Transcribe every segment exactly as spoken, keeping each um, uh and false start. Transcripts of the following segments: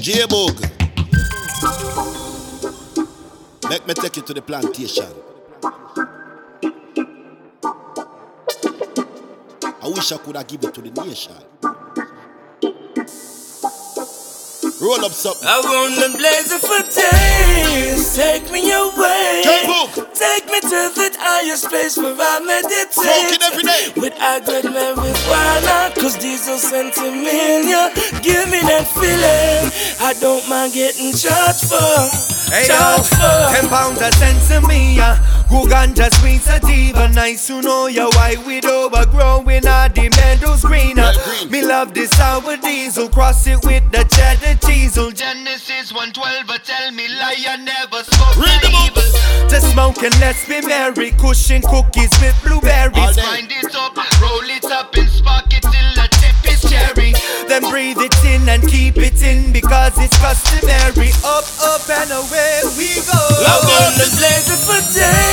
J-Bug, make me take you to the plantation. I wish I could have given it to the nation. Roll up something. I wanna blaze it for days. Take me away. J-Bug, take me to the highest place where I meditate. smoking every day. With agate marijuana, cause diesel sentimental. Give me that feeling. I don't mind getting charged for. Hey charged yo, for. ten pounds a sense of me, yeah. Who ganja sweet sativa, nice to know ya. White widow, but growing out the meadows greener. Green. Me love this sour diesel, cross it with the cheddar cheesel. Genesis one twelve, but tell me lie, I never spoke Read the evil. books. Just smoking, let's be merry. Cushion cookies with All blueberries. day. Wind it up, roll it up and spark it till the tip is cherry. Then breathe it in and keep it in because it's customary. Up, up and away we go. I wanna blaze it for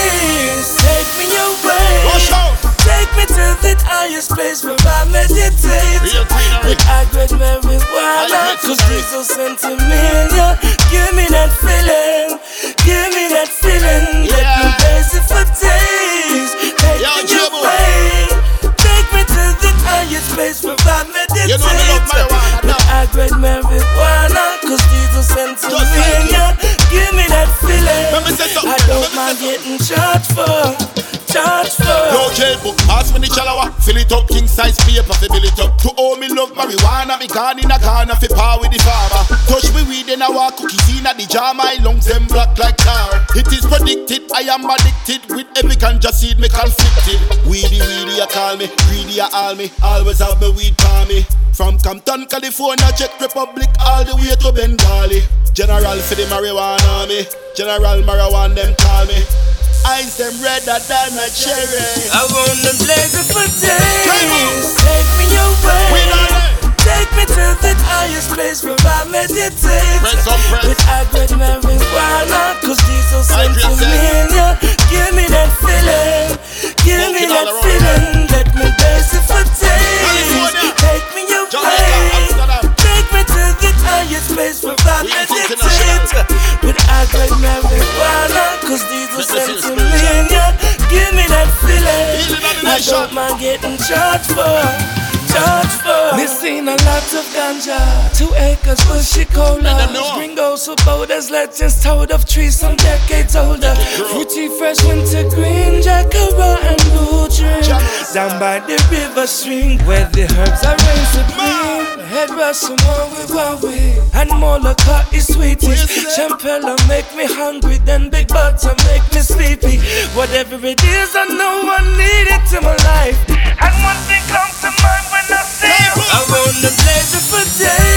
days. Take me away. Rush out. Take me to the highest place where I meditate. Real greenery. With agate marijuana, Agate cause greenery. diesel sentimental. Give me that feeling. Give me that feeling. Let me Yeah. blaze it for days. Take Yo, me J-Bug. away. Take me to the highest place where I meditate. You know me love marijuana With now. agate marijuana, cause diesel sentimental. Give me that feeling. Let me say something. I Let don't me mind say getting charged for, charged for. Yo, J-Bug, pass me the chalawa. Fill it up, king size paper, fi fill it up. To all me love marijuana, me gone in a corner, fi power with the farmer. Touch me weed and I walk cookies in a the jar, my lungs them black like tar. It is predicted, I am addicted. With every ganja seed, me conflicted. Weedy, weedy, you call me, greedy, you all me. Always have me weed for me. From Compton, California, Czech Republic, all the way to Bengali. General for the marijuana, me. General marijuana, them call me. Eyes them redder than a cherry. I wanna blaze it for J-Bug. days. Take me We away. not there. Take me to the highest place where I meditate. Press up, press. With agate marijuana, cause diesel I agree, sentimental. Give me that feeling. Give me Smoking all that around feeling. Let me blaze it for days. California. Take me Jamaica, away. Amsterdam. Take me to the highest place where I We meditate. international. With agate marijuana, cause diesel Let me see the sentimental. Give me that feeling. Healing on the I nation. don't mind getting charged for, charged for. Me seen a lot of ganja, two acres bushy cola. Let them know. Gringos with boulders, legends told of trees some decades older. Fruity fresh winter green, jacaranda and blue dream. Down by the river stream, where the herbs are reign supreme. Head rush some more with Huawei, and Moloka is sweetest. Champella make me hungry, then Big Butter make me sleepy. Whatever it is, I know I need it in my life. And one thing comes to mind when I say I wanna blaze it for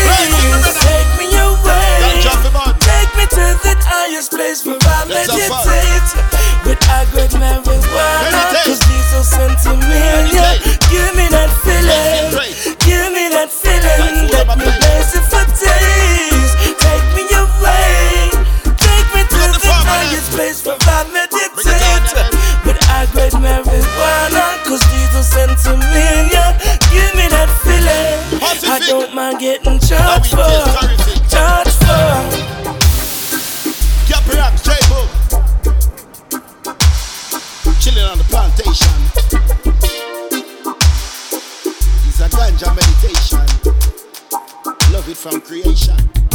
days. Take me away. Ganja for man. Take me to the highest place where I Let's have fun. meditate. With agate marijuana, Meditate. cause diesel sentimental. Meditate. Give me that feeling. Concentrate. Give me that feeling. That's Let what I'm me saying. blaze it for days. Take me away. Take me to Look at the the farmer highest place where I Bring it down, meditate. man. With agate marijuana, cause diesel sentimental. Give me that feeling. Pacific. I don't mind getting Now charged we for, taste everything. charged for. Capirac, J-Bug. Chilling on the plantation. It's a ganja meditation. Love it from creation.